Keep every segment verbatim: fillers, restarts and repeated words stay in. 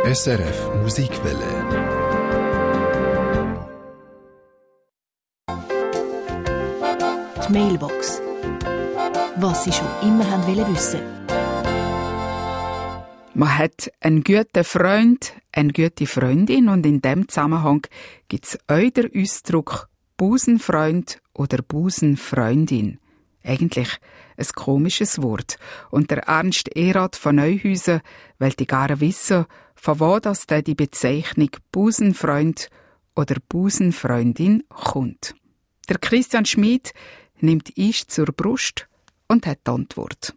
S R F Musikwelle. Die Mailbox. Was Sie schon immer haben wollen wissen. Man hat einen guten Freund, eine gute Freundin und in diesem Zusammenhang gibt es auch den Ausdruck Busenfreund oder Busenfreundin. Eigentlich ein komisches Wort. Und der Ernst Erath von Neuhausen wollte gerne wissen, von wo das denn die Bezeichnung Busenfreund oder Busenfreundin kommt. Der Christian Schmid nimmt Eis zur Brust und hat die Antwort.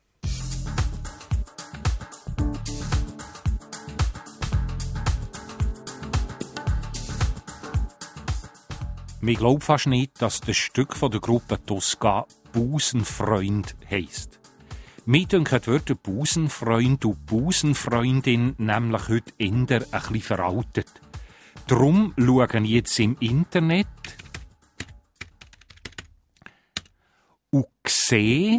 Ich glaube fast nicht, dass das Stück von der Gruppe Tosca Busenfreund heisst. Mir denken die Wörter Busenfreund und Busenfreundin nämlich heute eher ein bisschen veraltet. Darum schaue ich jetzt im Internet und sehe,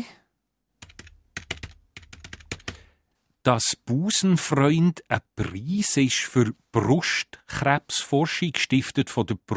dass Busenfreund ein Preis ist für Brustkrebsforschung, gestiftet von der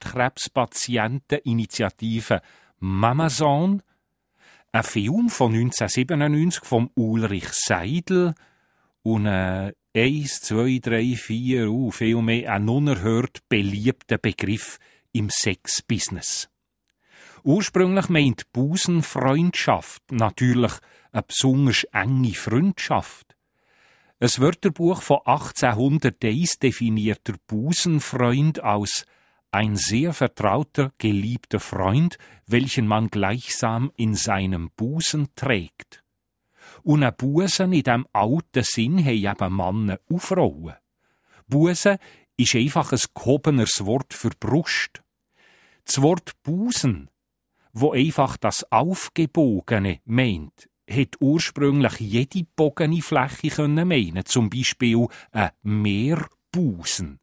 Brustkrebspatienteninitiative Mamazon. Ein Film von neunzehnhundertsiebenundneunzig von Ulrich Seidel und ein eins, zwei, drei, vier, uh, viel mehr ein unerhört beliebter Begriff im Sexbusiness. Ursprünglich meint Busenfreundschaft natürlich eine besonders enge Freundschaft. Ein Wörterbuch von achtzehnhunderteins definiert der Busenfreund als ein sehr vertrauter, geliebter Freund, welchen man gleichsam in seinem Busen trägt. Und ein Busen in diesem alten Sinn haben eben Männer und Frauen. Busen ist einfach ein gehobeneres Wort für Brust. Das Wort Busen, wo einfach das Aufgebogene meint, hat ursprünglich jede bogene Fläche können meinen, zum Beispiel ein Meerbusen.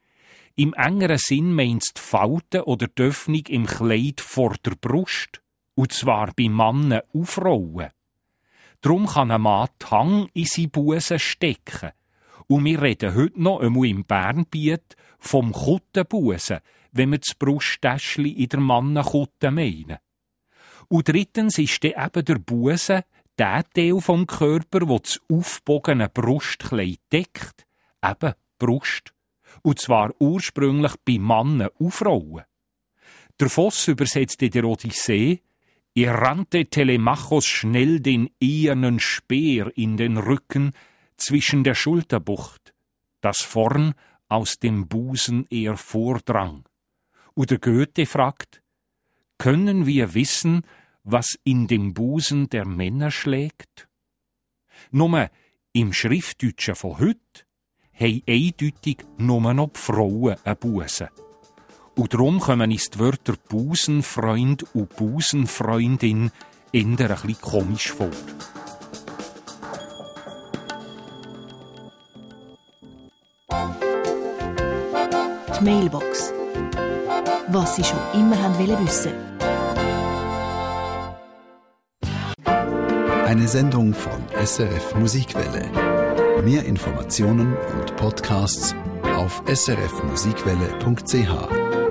Im engeren Sinn meint es die Falte oder die Öffnung im Kleid vor der Brust, und zwar bei Männern und Frauen. Darum kann ein Mann die Hang in seine Busen stecken. Und wir reden heute noch einmal im Bernbiet vom Kuttenbusen, wenn wir das Brusttäschli in der Mannenkutte meinen. Und drittens ist dann eben der Busen der Teil vom Körper, der das aufbogene Brustkleid deckt, eben Brust. Und zwar ursprünglich bei Männern und Frauen. Der Voss übersetzt in der Odyssee: Er rannte Telemachos schnell den ehernen Speer in den Rücken zwischen der Schulterbucht, das vorn aus dem Busen er vordrang. Und der Goethe fragt: Können wir wissen, was in dem Busen der Männer schlägt? Nur im Schriftdeutschen von heute haben eindeutig nur noch die Frauen einen Busen. Und darum kommen uns die Wörter Busenfreund und Busenfreundin eher ein bisschen komisch vor. Die Mailbox. Was Sie schon immer haben wollen wissen. Eine Sendung von S R F Musikwelle. Mehr Informationen und Podcasts auf s r f musikwelle punkt c h.